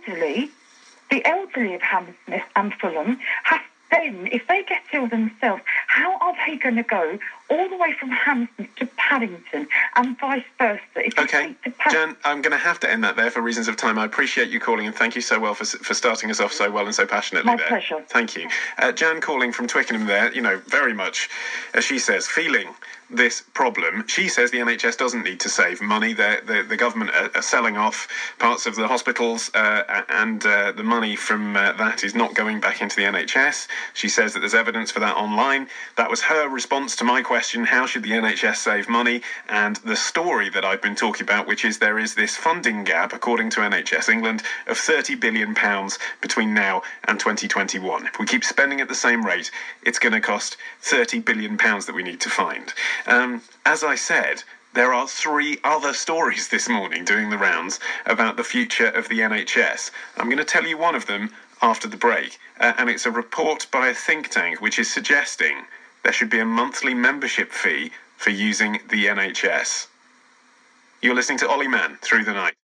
elderly of Hammersmith and Fulham then, if they get ill themselves, how are they going to go all the way from Hammersmith to Paddington and vice versa? Okay, Jan, I'm going to have to end that there for reasons of time. I appreciate you calling, and thank you so well for starting us off so well and so passionately. My pleasure. Thank you. Jan calling from Twickenham there, very much, as she says, feeling this problem. She says the NHS doesn't need to save money. The government are selling off parts of the hospitals and the money from that is not going back into the NHS. She says that there's evidence for that online. That was her response to my question, how should the NHS save money? And the story that I've been talking about, which is there is this funding gap, according to NHS England, of £30 billion between now and 2021. If we keep spending at the same rate, it's going to cost £30 billion that we need to find. As I said, there are 3 other stories this morning doing the rounds about the future of the NHS. I'm going to tell you one of them after the break, and it's a report by a think tank which is suggesting there should be a monthly membership fee for using the NHS. You're listening to Ollie Mann Through the Night.